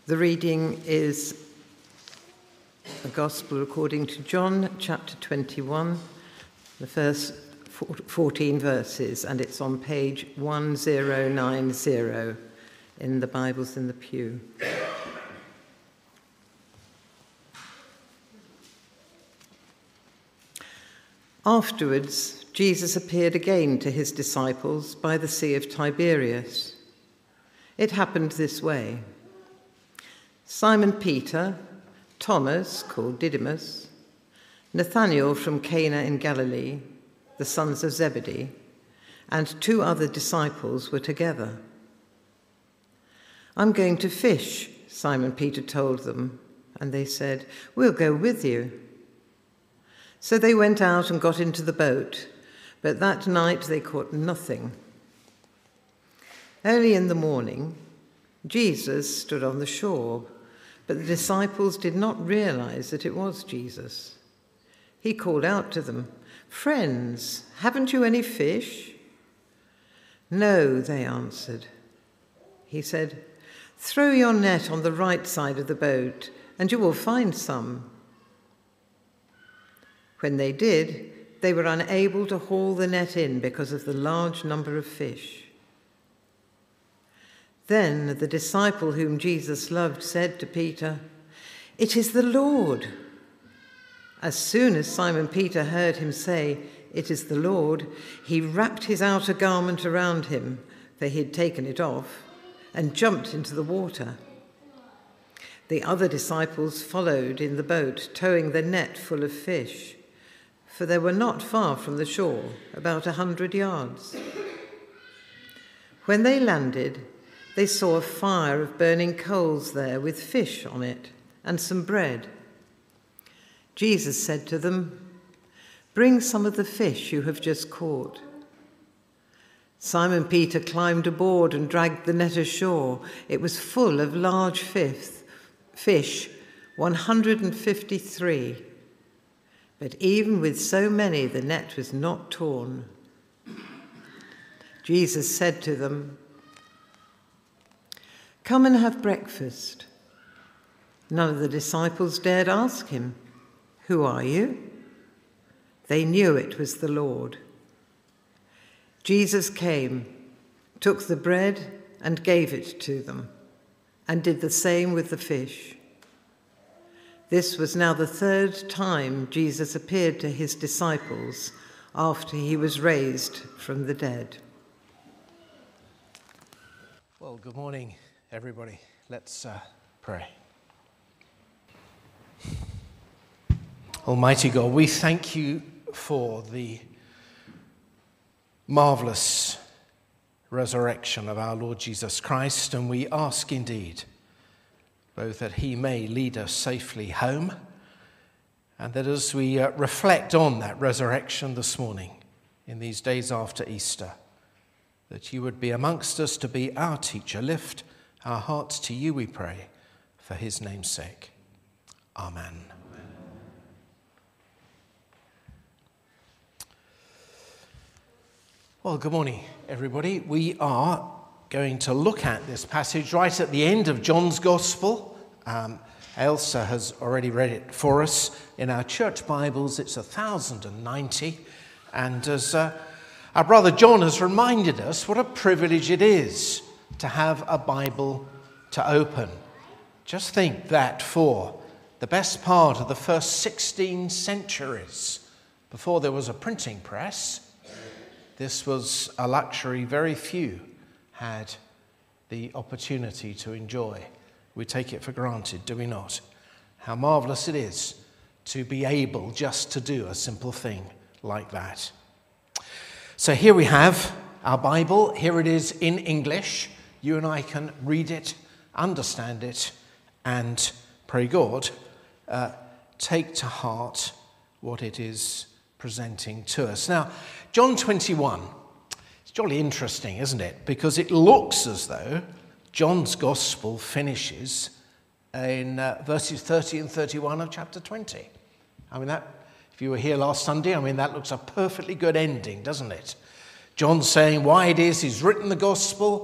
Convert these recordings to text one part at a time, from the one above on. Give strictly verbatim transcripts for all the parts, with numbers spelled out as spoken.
The reading is the Gospel according to John, chapter twenty-one, the first fourteen verses, and it's on page one thousand ninety in the Bibles in the pew. Afterwards, Jesus appeared again to his disciples by the Sea of Tiberias. It happened this way. Simon Peter, Thomas, called Didymus, Nathanael from Cana in Galilee, the sons of Zebedee, and two other disciples were together. "I'm going to fish," Simon Peter told them, and they said, "We'll go with you." So they went out and got into the boat, but that night they caught nothing. Early in the morning, Jesus stood on the shore, but the disciples did not realize that it was Jesus. He called out to them, "Friends, haven't you any fish?" "No," they answered. He said, "Throw your net on the right side of the boat, and you will find some." When they did, they were unable to haul the net in because of the large number of fish. Then the disciple whom Jesus loved said to Peter, "It is the Lord." As soon as Simon Peter heard him say, "It is the Lord," he wrapped his outer garment around him, for he had taken it off, and jumped into the water. The other disciples followed in the boat, towing the net full of fish, for they were not far from the shore, about a hundred yards. When they landed, they saw a fire of burning coals there with fish on it and some bread. Jesus said to them, "Bring some of the fish you have just caught." Simon Peter climbed aboard and dragged the net ashore. It was full of large fish, one hundred fifty-three. But even with so many, the net was not torn. Jesus said to them, "Come and have breakfast." None of the disciples dared ask him, "Who are you?" They knew it was the Lord. Jesus came, took the bread and gave it to them, and did the same with the fish. This was now the third time Jesus appeared to his disciples after he was raised from the dead. Well, good morning, everybody. Let's uh, pray. Almighty God, we thank you for the marvelous resurrection of our Lord Jesus Christ, and we ask indeed both that he may lead us safely home, and that as we uh, reflect on that resurrection this morning, in these days after Easter, that you would be amongst us to be our teacher. Lift our hearts to you, we pray, for his name's sake. Amen. Well, good morning, everybody. We are going to look at this passage right at the end of John's Gospel. Um, Ailsa has already read it for us. In our church Bibles, it's one thousand ninety. And as uh, our brother John has reminded us, what a privilege it is to have a Bible to open. Just think that for the best part of the first sixteen centuries, before there was a printing press, this was a luxury very few had the opportunity to enjoy. We take it for granted, do we not? How marvelous it is to be able just to do a simple thing like that. So here we have our Bible. Here it is in English. You and I can read it, understand it, and pray God, uh, take to heart what it is presenting to us. Now, John twenty-one, it's jolly interesting, isn't it? Because it looks as though John's Gospel finishes in uh, verses thirty and thirty-one of chapter twenty. I mean, that, if you were here last Sunday, I mean, that looks a perfectly good ending, doesn't it? John saying why it is he's written the Gospel,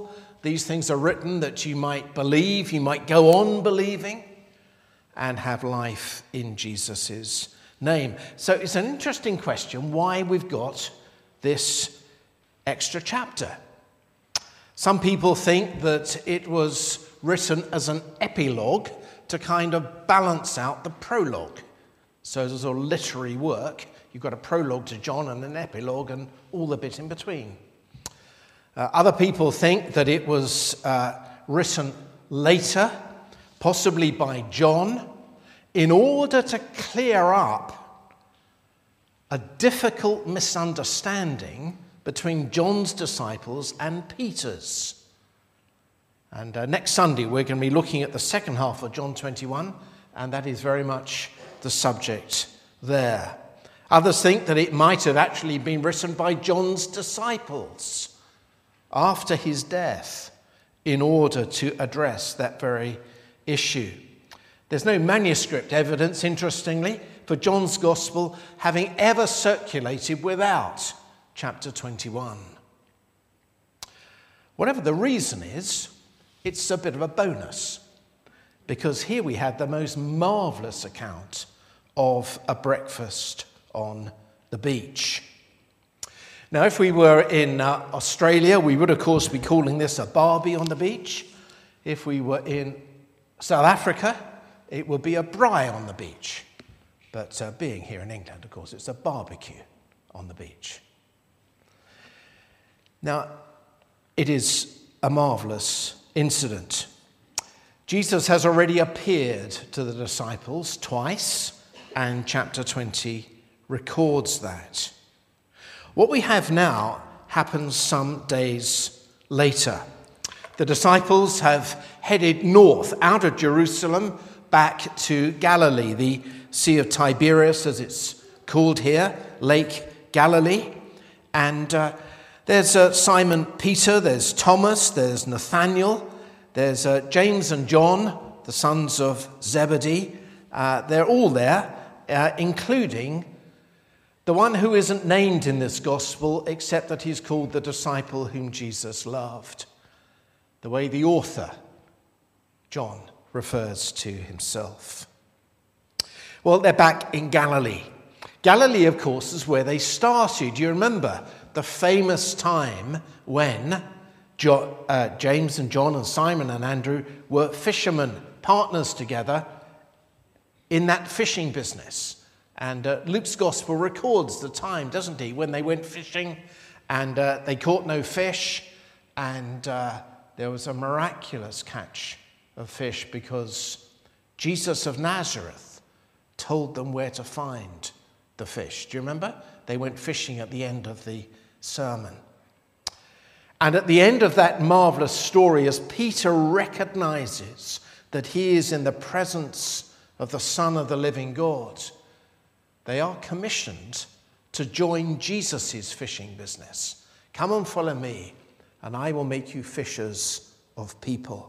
These things are written that you might believe, you might go on believing, and have life in Jesus' name. So it's an interesting question why we've got this extra chapter. Some people think that it was written as an epilogue to kind of balance out the prologue. So as a literary work, you've got a prologue to John and an epilogue and all the bit in between. Uh, other people think that it was uh, written later, possibly by John, in order to clear up a difficult misunderstanding between John's disciples and Peter's. And uh, next Sunday we're going to be looking at the second half of John twenty-one, and that is very much the subject there. Others think that it might have actually been written by John's disciples after his death in order to address that very issue. There's no manuscript evidence, interestingly, for John's Gospel having ever circulated without chapter twenty-one. Whatever the reason is, it's a bit of a bonus, because here we had the most marvellous account of a breakfast on the beach. Now, if we were in uh, Australia, we would, of course, be calling this a barbie on the beach. If we were in South Africa, it would be a braai on the beach. But uh, being here in England, of course, it's a barbecue on the beach. Now, it is a marvellous incident. Jesus has already appeared to the disciples twice, and chapter twenty records that. What we have now happens some days later. The disciples have headed north out of Jerusalem back to Galilee, the Sea of Tiberias, as it's called here, Lake Galilee. And uh, there's uh, Simon Peter, there's Thomas, there's Nathaniel, there's uh, James and John, the sons of Zebedee. Uh, they're all there, uh, including the one who isn't named in this gospel except that he's called the disciple whom Jesus loved, the way the author, John, refers to himself. Well, they're back in Galilee. Galilee, of course, is where they started. You remember the famous time when Jo- uh, James and John and Simon and Andrew were fishermen, partners together in that fishing business. And uh, Luke's gospel records the time, doesn't he, when they went fishing and uh, they caught no fish, and uh, there was a miraculous catch of fish because Jesus of Nazareth told them where to find the fish. Do you remember? They went fishing at the end of the sermon. And at the end of that marvelous story, as Peter recognizes that he is in the presence of the Son of the living God, they are commissioned to join Jesus' fishing business. Come and follow me, and I will make you fishers of people.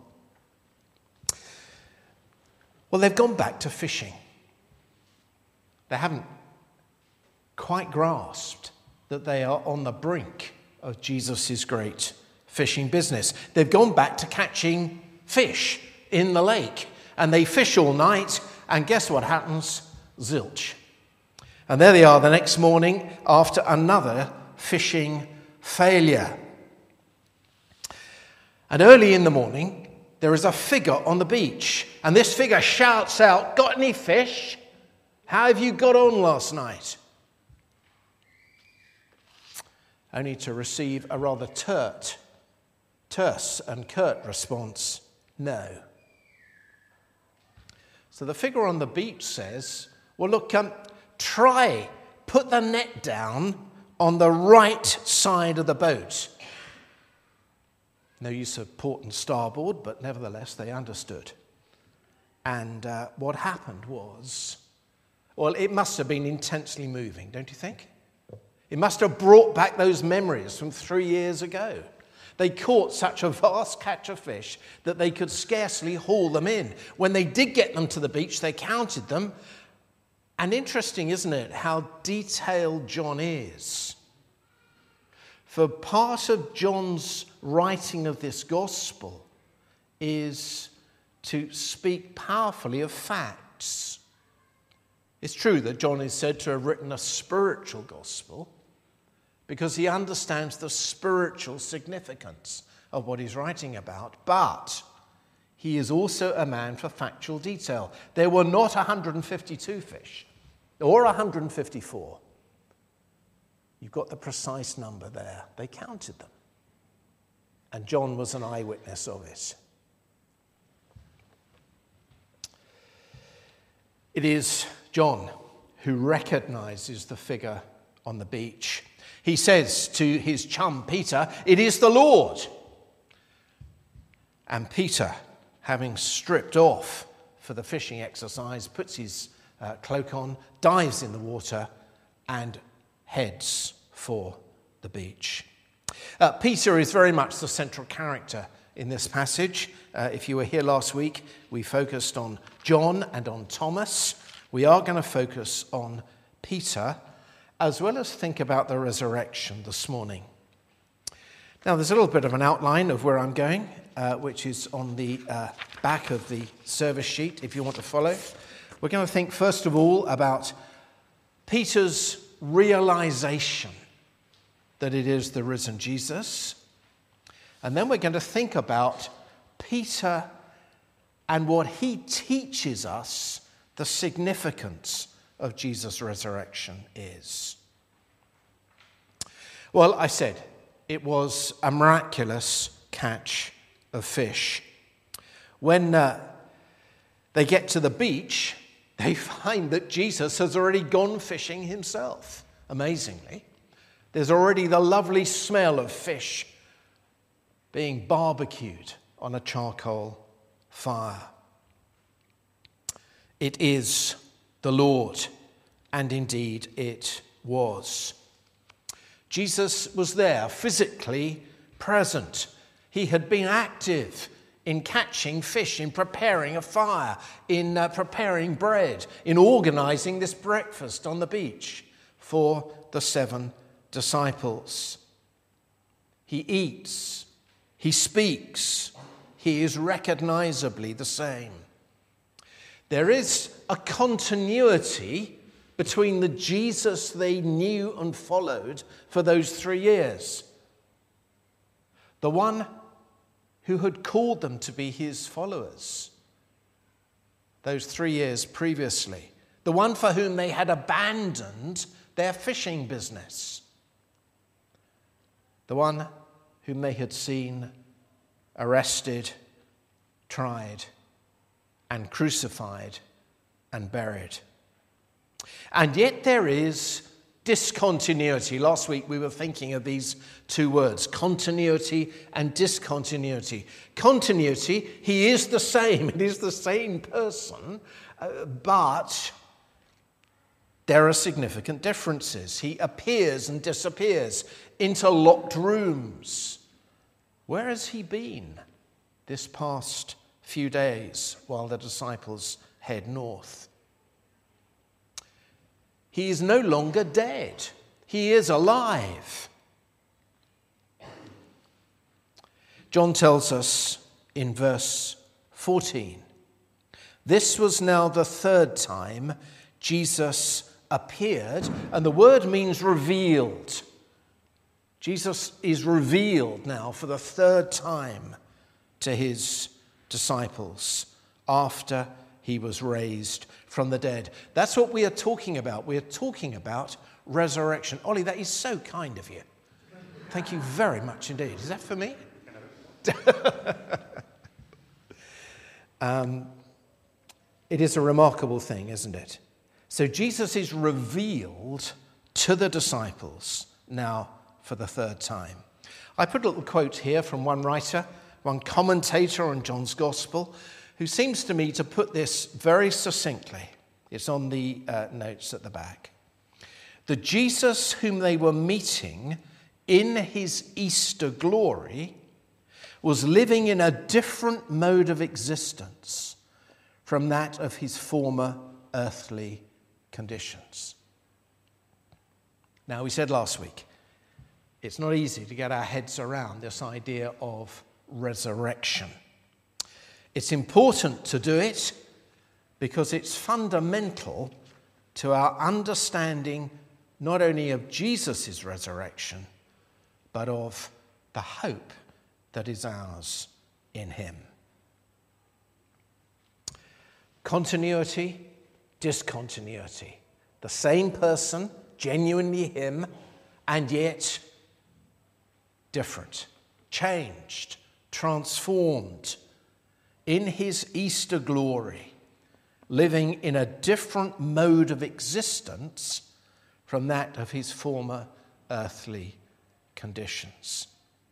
Well, they've gone back to fishing. They haven't quite grasped that they are on the brink of Jesus' great fishing business. They've gone back to catching fish in the lake, and they fish all night, and guess what happens? Zilch. And there they are the next morning after another fishing failure. And early in the morning, there is a figure on the beach. And this figure shouts out, "Got any fish? How have you got on last night?" Only to receive a rather turt, terse and curt response, "No." So the figure on the beach says, well, look, um, try, put the net down on the right side of the boat. No use of port and starboard, but nevertheless they understood. And uh, what happened was, well, it must have been intensely moving, don't you think? It must have brought back those memories from three years ago. They caught such a vast catch of fish that they could scarcely haul them in. When they did get them to the beach, they counted them. And interesting, isn't it, how detailed John is. For part of John's writing of this gospel is to speak powerfully of facts. It's true that John is said to have written a spiritual gospel because he understands the spiritual significance of what he's writing about, but he is also a man for factual detail. There were not one hundred fifty-two fish or one hundred fifty-four. You've got the precise number there. They counted them. And John was an eyewitness of it. It is John who recognizes the figure on the beach. He says to his chum Peter, "It is the Lord." And Peter, having stripped off for the fishing exercise, puts his uh, cloak on, dives in the water, and heads for the beach. Uh, Peter is very much the central character in this passage. Uh, if you were here last week, we focused on John and on Thomas. We are going to focus on Peter, as well as think about the resurrection this morning. Now, there's a little bit of an outline of where I'm going, uh, which is on the uh, back of the service sheet, if you want to follow. We're going to think, first of all, about Peter's realization that it is the risen Jesus. And then we're going to think about Peter and what he teaches us the significance of Jesus' resurrection is. Well, I said it was a miraculous catch of fish. When uh, they get to the beach, they find that Jesus has already gone fishing himself, amazingly. There's already the lovely smell of fish being barbecued on a charcoal fire. It is the Lord, and indeed it was. Jesus was there, physically present. He had been active in catching fish, in preparing a fire, in uh, preparing bread, in organizing this breakfast on the beach for the seven disciples. He eats, he speaks, he is recognizably the same. There is a continuity between the Jesus they knew and followed for those three years. The one who had called them to be his followers those three years previously. The one for whom they had abandoned their fishing business. The one whom they had seen arrested, tried, and crucified and buried. And yet there is discontinuity. Last week we were thinking of these two words, continuity and discontinuity. Continuity, he is the same. It is the same person, uh, but there are significant differences. He appears and disappears into locked rooms. Where has he been this past few days while the disciples head north? He is no longer dead. He is alive. John tells us in verse fourteen, this was now the third time Jesus appeared, and the word means revealed. Jesus is revealed now for the third time to his disciples after he was raised from the dead. That's what we are talking about. We are talking about resurrection. Ollie, that is so kind of you. Thank you very much indeed. Is that for me? um, it is a remarkable thing, isn't it? So Jesus is revealed to the disciples now for the third time. I put a little quote here from one writer, one commentator on John's Gospel, who seems to me to put this very succinctly. It's on the uh, notes at the back. The Jesus whom they were meeting in his Easter glory was living in a different mode of existence from that of his former earthly conditions. Now, we said last week, it's not easy to get our heads around this idea of resurrection. It's important to do it because it's fundamental to our understanding not only of Jesus' resurrection, but of the hope that is ours in him. Continuity, discontinuity. The same person, genuinely him, and yet different, changed, transformed in his Easter glory, living in a different mode of existence from that of his former earthly conditions.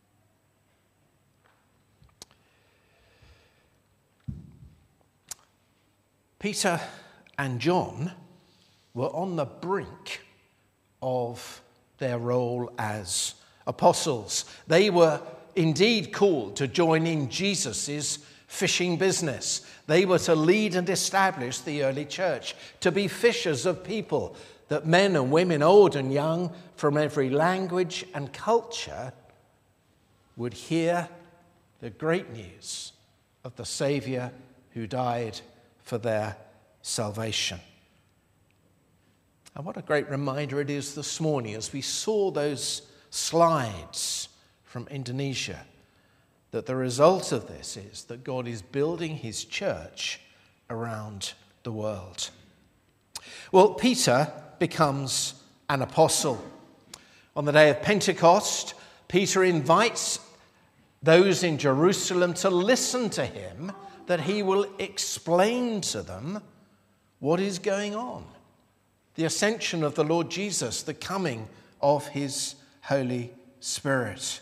Peter and John were on the brink of their role as apostles. They were indeed called to join in Jesus' fishing business. They were to lead and establish the early church, to be fishers of people, that men and women, old and young, from every language and culture would hear the great news of the Saviour who died for their salvation. And what a great reminder it is this morning as we saw those slides from Indonesia, that the result of this is that God is building his church around the world. Well, Peter becomes an apostle. On the day of Pentecost, Peter invites those in Jerusalem to listen to him, that he will explain to them what is going on. The ascension of the Lord Jesus, the coming of his Holy Spirit.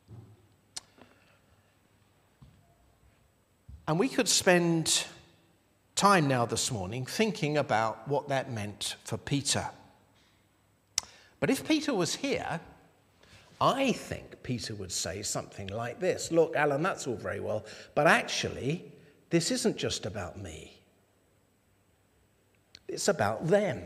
And we could spend time now this morning thinking about what that meant for Peter. But if Peter was here, I think Peter would say something like this. Look, Alan, that's all very well, but actually, this isn't just about me. It's about them.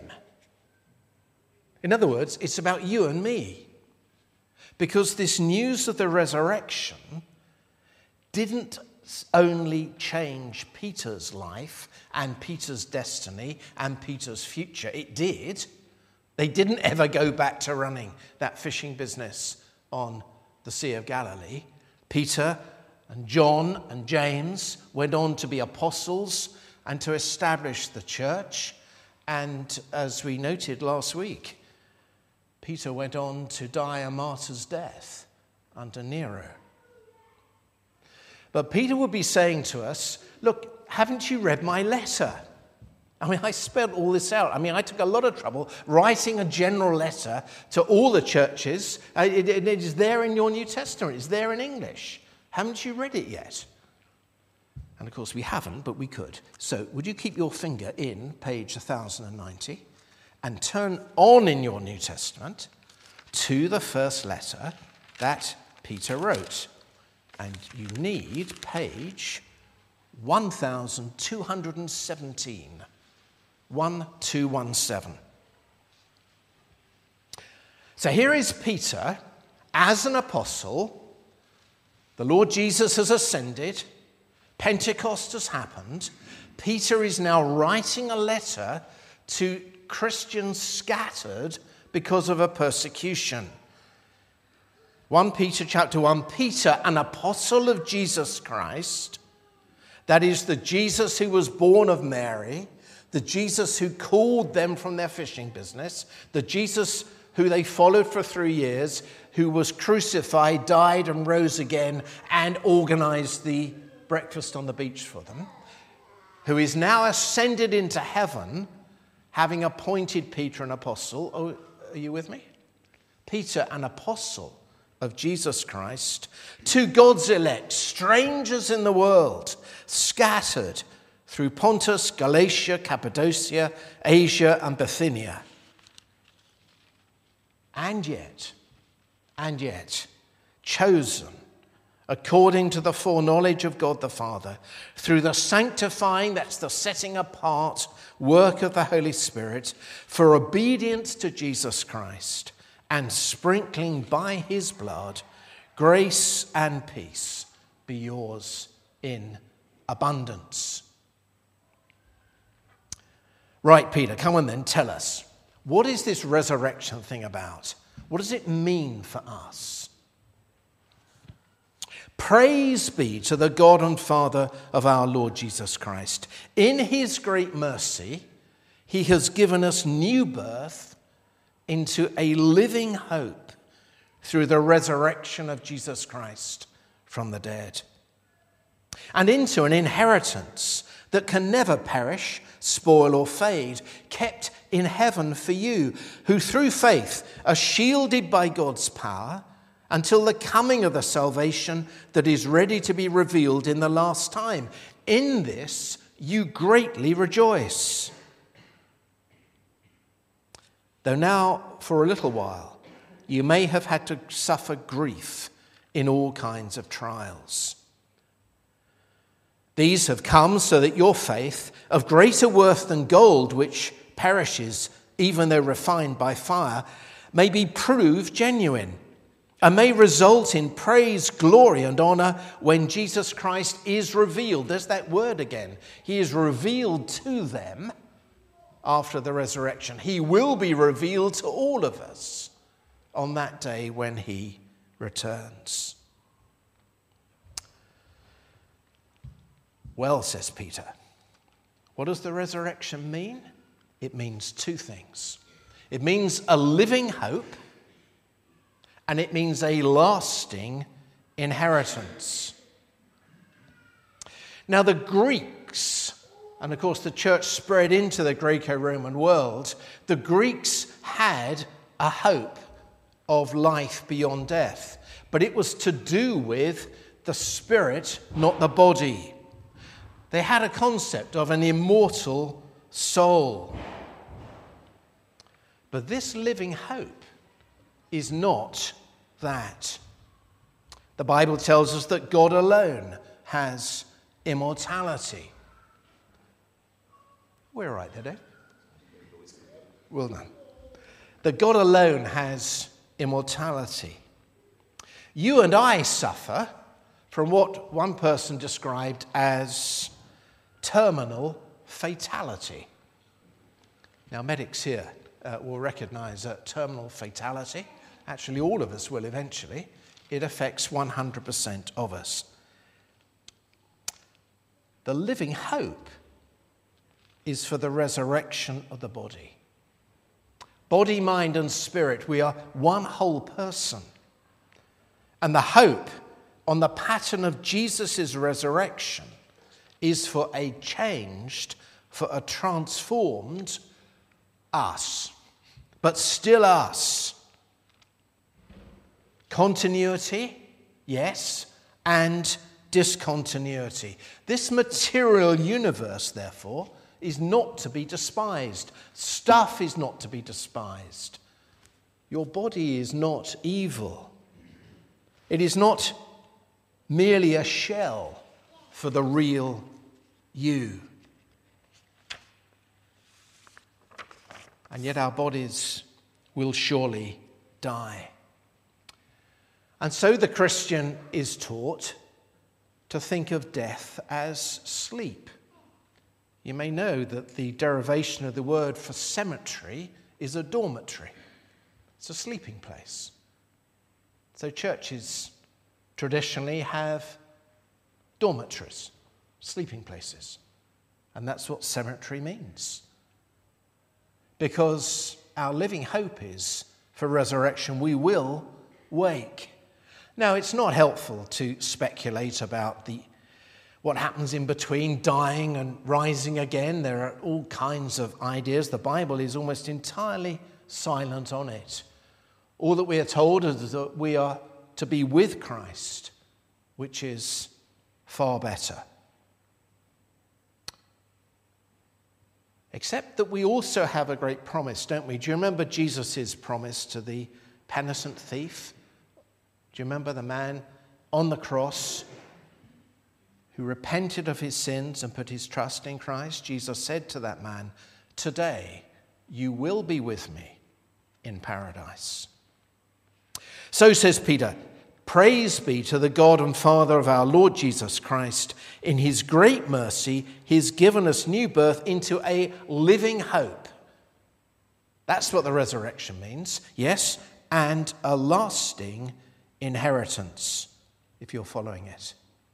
In other words, it's about you and me. Because this news of the resurrection didn't only change Peter's life and Peter's destiny and Peter's future. It did. They didn't ever go back to running that fishing business on the Sea of Galilee. Peter and John and James went on to be apostles and to establish the church. And as we noted last week, Peter went on to die a martyr's death under Nero. But Peter would be saying to us, look, haven't you read my letter? I mean, I spelled all this out. I mean, I took a lot of trouble writing a general letter to all the churches. It, it, it is there in your New Testament. It's there in English. Haven't you read it yet? And of course we haven't, but we could. So would you keep your finger in page one thousand ninety and turn on in your New Testament to the first letter that Peter wrote. And you need page one thousand two hundred seventeen. one two one seven. So here is Peter as an apostle. The Lord Jesus has ascended. Pentecost has happened. Peter is now writing a letter to Christians scattered because of a persecution. First Peter chapter one, Peter, an apostle of Jesus Christ, that is the Jesus who was born of Mary, the Jesus who called them from their fishing business, the Jesus who they followed for three years, who was crucified, died and rose again and organized the breakfast on the beach for them, who is now ascended into heaven, having appointed Peter an apostle. Oh, are you with me? Peter, an apostle of Jesus Christ, to God's elect, strangers in the world, scattered through Pontus, Galatia, Cappadocia, Asia, and Bithynia. And yet, and yet, chosen according to the foreknowledge of God the Father, through the sanctifying, that's the setting apart work of the Holy Spirit, for obedience to Jesus Christ and sprinkling by his blood, grace and peace be yours in abundance. Right, Peter, come on then, tell us. What is this resurrection thing about? What does it mean for us? Praise be to the God and Father of our Lord Jesus Christ. In his great mercy, he has given us new birth into a living hope through the resurrection of Jesus Christ from the dead, and into an inheritance that can never perish, spoil or fade, kept in heaven for you, who through faith are shielded by God's power until the coming of the salvation that is ready to be revealed in the last time. In this you greatly rejoice. Though now, for a little while, you may have had to suffer grief in all kinds of trials. These have come so that your faith, of greater worth than gold, which perishes even though refined by fire, may be proved genuine, and may result in praise, glory, and honor when Jesus Christ is revealed. There's that word again. He is revealed to them after the resurrection. He will be revealed to all of us on that day when he returns. Well, says Peter, what does the resurrection mean? It means two things. It means a living hope, and it means a lasting inheritance. Now, the Greeks, and of course the church spread into the Greco-Roman world, the Greeks had a hope of life beyond death, but it was to do with the spirit, not the body. They had a concept of an immortal soul. But this living hope is not that. The Bible tells us that God alone has immortality. We're right there, Dave. Well done. That God alone has immortality. You and I suffer from what one person described as terminal fatality. Now, medics here uh, will recognize that terminal fatality. Actually, all of us will eventually. It affects one hundred percent of us. The living hope is for the resurrection of the body. Body, mind, and spirit, we are one whole person. And the hope on the pattern of Jesus' resurrection is for a changed, for a transformed us, but still us. Continuity, yes, and discontinuity. This material universe, therefore, is not to be despised. Stuff is not to be despised. Your body is not evil. It is not merely a shell for the real you. And yet our bodies will surely die. And so the Christian is taught to think of death as sleep. You may know that the derivation of the word for cemetery is a dormitory. It's a sleeping place. So churches traditionally have dormitories, sleeping places. And that's what cemetery means. Because our living hope is for resurrection, we will wake. Now, it's not helpful to speculate about the what happens in between dying and rising again. There are all kinds of ideas. The Bible is almost entirely silent on it. All that we are told is that we are to be with Christ, which is far better. Except that we also have a great promise, don't we? Do you remember Jesus' promise to the penitent thief? Do you remember the man on the cross who repented of his sins and put his trust in Christ? Jesus said to that man, "Today you will be with me in paradise." So says Peter, praise be to the God and Father of our Lord Jesus Christ. In his great mercy, he's given us new birth into a living hope. That's what the resurrection means. Yes, and a lasting inheritance, if you're following it.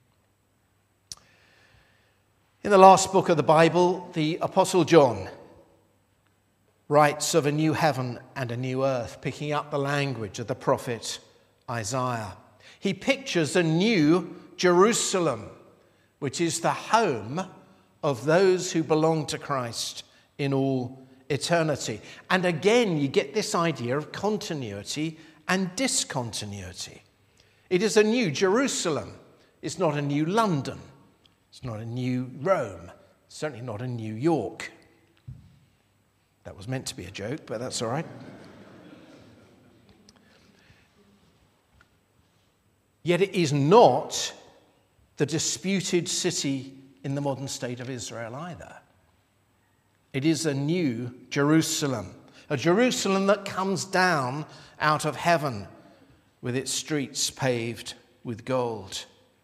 In the last book of the Bible, the Apostle John writes of a new heaven and a new earth, picking up the language of the prophet Isaiah. He pictures a new Jerusalem, which is the home of those who belong to Christ in all eternity. And again, you get this idea of continuity and discontinuity. It is a new Jerusalem. It's not a new London. It's not a new Rome. Certainly not a New York. That was meant to be a joke, but that's all right. Yet it is not the disputed city in the modern state of Israel either. It is a new Jerusalem, a Jerusalem that comes down out of heaven with its streets paved with gold.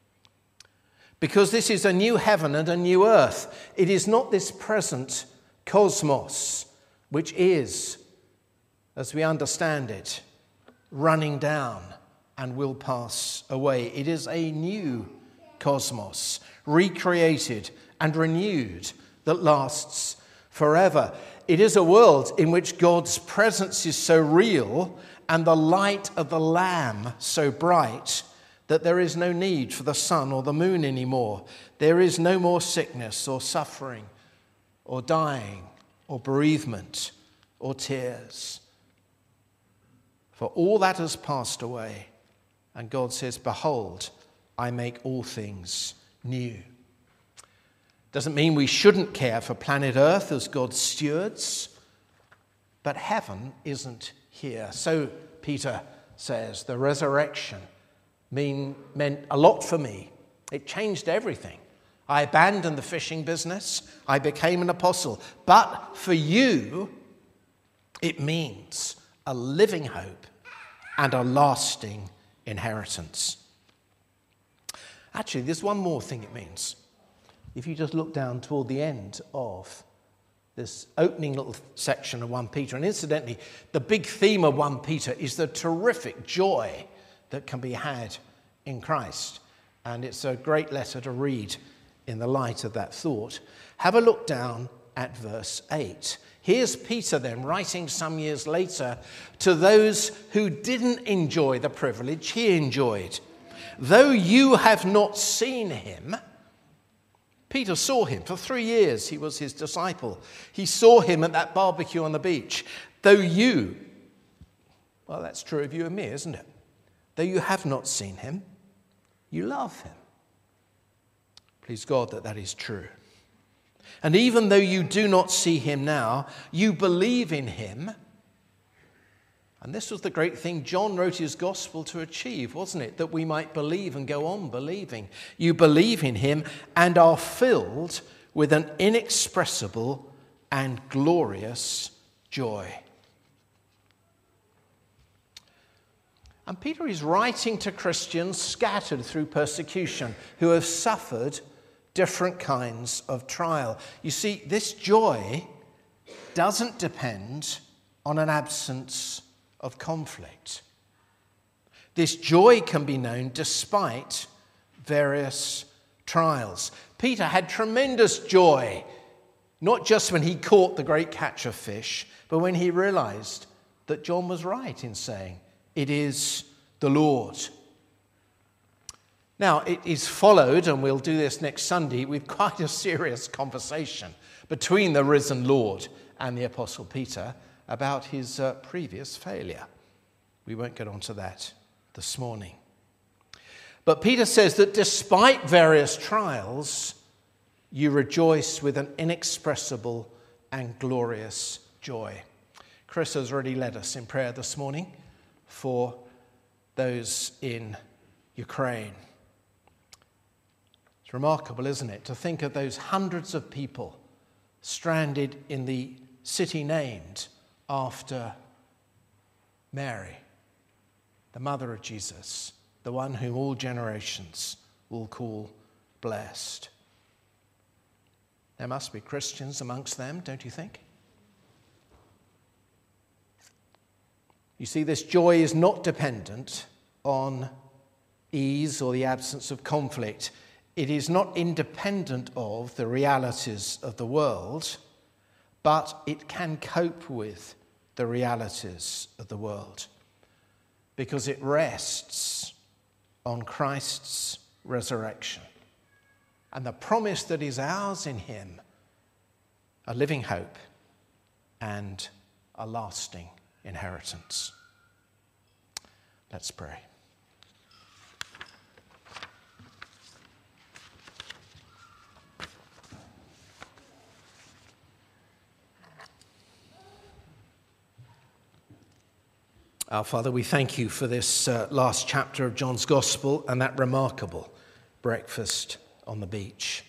Because this is a new heaven and a new earth. It is not this present cosmos, which is, as we understand it, running down and will pass away. It is a new cosmos, recreated and renewed, that lasts forever. It is a world in which God's presence is so real and the light of the Lamb so bright that there is no need for the sun or the moon anymore. There is no more sickness or suffering or dying or bereavement or tears. For all that has passed away. And God says, behold, I make all things new. Doesn't mean we shouldn't care for planet Earth as God's stewards, but heaven isn't here. So Peter says, the resurrection mean, meant a lot for me. It changed everything. I abandoned the fishing business. I became an apostle. But for you, it means a living hope and a lasting inheritance. Actually, there's one more thing it means. If you just look down toward the end of this opening little section of First Peter, and incidentally, the big theme of First Peter is the terrific joy that can be had in Christ. And it's a great letter to read in the light of that thought. Have a look down at verse eight. Here's Peter then writing some years later to those who didn't enjoy the privilege he enjoyed. Though you have not seen him, Peter saw him for three years. He was his disciple. He saw him at that barbecue on the beach. Though you, well, that's true of you and me, isn't it? Though you have not seen him, you love him. Please God that that is true. And even though you do not see him now, you believe in him. And this was the great thing John wrote his gospel to achieve, wasn't it? That we might believe and go on believing. You believe in him and are filled with an inexpressible and glorious joy. And Peter is writing to Christians scattered through persecution who have suffered different kinds of trial. You see, this joy doesn't depend on an absence of conflict. This joy can be known despite various trials. Peter had tremendous joy, not just when he caught the great catch of fish, but when he realized that John was right in saying, it is the Lord. Now, it is followed, and we'll do this next Sunday, with quite a serious conversation between the risen Lord and the Apostle Peter about his uh, previous failure. We won't get onto that this morning. But Peter says that despite various trials, you rejoice with an inexpressible and glorious joy. Chris has already led us in prayer this morning for those in Ukraine. It's remarkable, isn't it, to think of those hundreds of people stranded in the city named after Mary. the mother of Jesus, the one whom all generations will call blessed. There must be Christians amongst them, don't you think? You see, this joy is not dependent on ease or the absence of conflict. It is not independent of the realities of the world, but it can cope with the realities of the world because it rests on Christ's resurrection and the promise that is ours in him, a living hope and a lasting inheritance. Let's pray. Our Father, we thank you for this uh, last chapter of John's Gospel and that remarkable breakfast on the beach.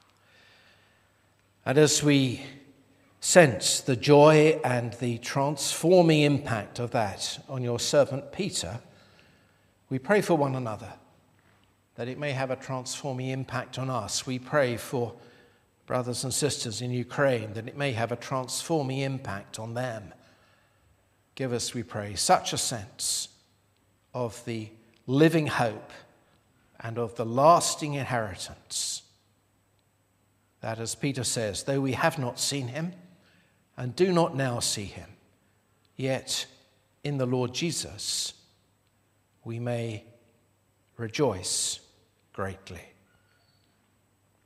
And as we sense the joy and the transforming impact of that on your servant Peter, we pray for one another, that it may have a transforming impact on us. We pray for brothers and sisters in Ukraine, that it may have a transforming impact on them. Give us, we pray, such a sense of the living hope and of the lasting inheritance that, as Peter says, though we have not seen him and do not now see him, yet in the Lord Jesus we may rejoice greatly.